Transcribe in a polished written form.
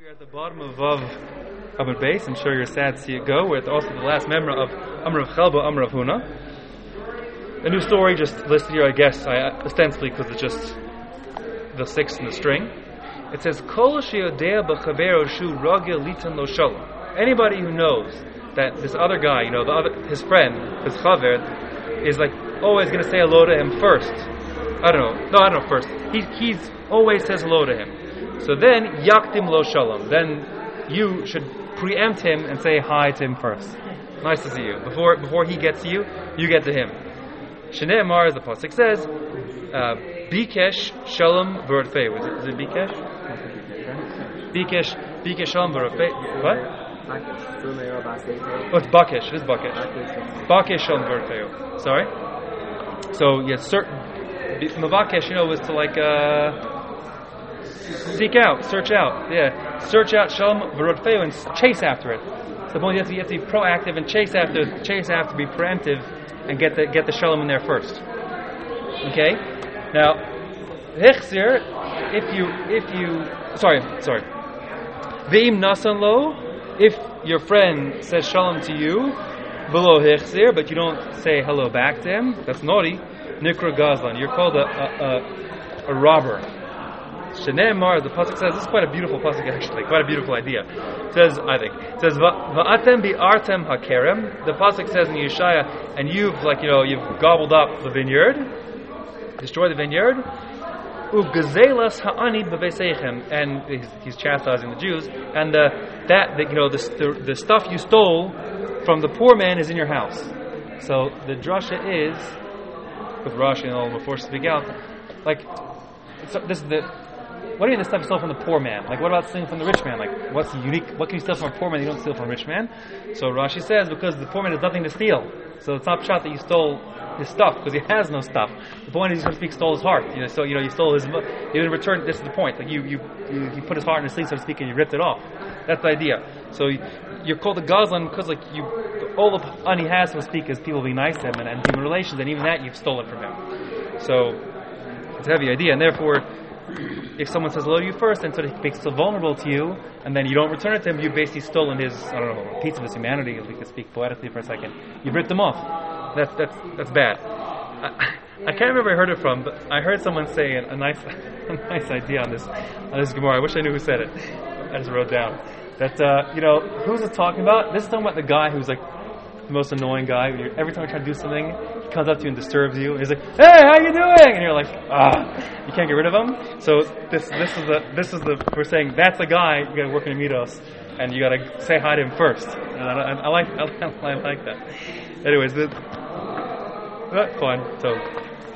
You're at the bottom of Vav Amud Beis. I'm sure you're sad to see it go. With also the last member of Amr of Chelba, Amr of Huna. A new story just listed here, I guess, ostensibly because it's just the sixth in the string. It says, Kol she'odea b'chavero shu ragil litan lo shalom. Anybody who knows that this other guy, his friend, his chaver, is like always going to say hello to him first. I don't know first. He's always says hello to him. So then, yaktim lo shalom. Then you should preempt him and say hi to him first. Nice to see you. Before he gets to you, you get to him. Shnei Amar, as the pasuk says, Bikesh shalom v'rodfei. Is it Bikesh? Bikesh shalom v'rodfei. What? Oh, it's Bakesh. It is Bakesh. Bakesh shalom v'rodfei. Sorry. So yes, certain Mavakesh, was to like seek out, search out. Yeah, search out shalom v'rodfei and chase after it. So the point you have to be proactive and chase after, be preemptive, and get the shalom in there first. Okay. Now, hechzir, if you sorry. Ve'im nasan lo, if your friend says shalom to you, below hechzir, but you don't say hello back to him, that's naughty. Nikra gazlan, you're called a robber. Shnei Amar, the pasuk says, this is quite a beautiful pasuk actually, quite a beautiful idea. It says, Va'atem bi'artem hakerem. The pasuk says in Yeshaya, and you've gobbled up the vineyard, destroyed the vineyard. U'gazelas ha'ani b'veseichem, and he's chastising the Jews. And the stuff you stole from the poor man is in your house. So the drasha is, with Rashi and all before to speak out, this is the. What do you mean the stuff you stole from the poor man? Like, what about stealing from the rich man? Like, what's unique? What can you steal from a poor man that you don't steal from a rich man? So Rashi says, because the poor man has nothing to steal. So it's not shot that you stole his stuff, because he has no stuff. The point is, so to speak, stole his heart. You stole his. You didn't return. This is the point. Like, you put his heart in his sleeve, so to speak, and you ripped it off. That's the idea. So you're called a gazlan because, all the money he has, so to speak, is people being nice to him and human relations, and even that you've stolen from him. So it's a heavy idea, and therefore, if someone says hello to you first and sort of makes so vulnerable to you, and then you don't return it to him, you've basically stolen his, a piece of his humanity, if we could speak poetically for a second. You've ripped him off. That's bad. I can't remember where I heard it from, but I heard someone say a nice idea on this Gemara. I wish I knew who said it. I just wrote down that who's it talking about? This is talking about the guy who's like the most annoying guy. Every time you try to do something, he comes up to you and disturbs you. And he's like, "Hey, how you doing?" And you're like, you can't get rid of him. So this is the we're saying that's the guy you got to work in Midos, and you got to say hi to him first. And I like that. Anyways, that's fun. So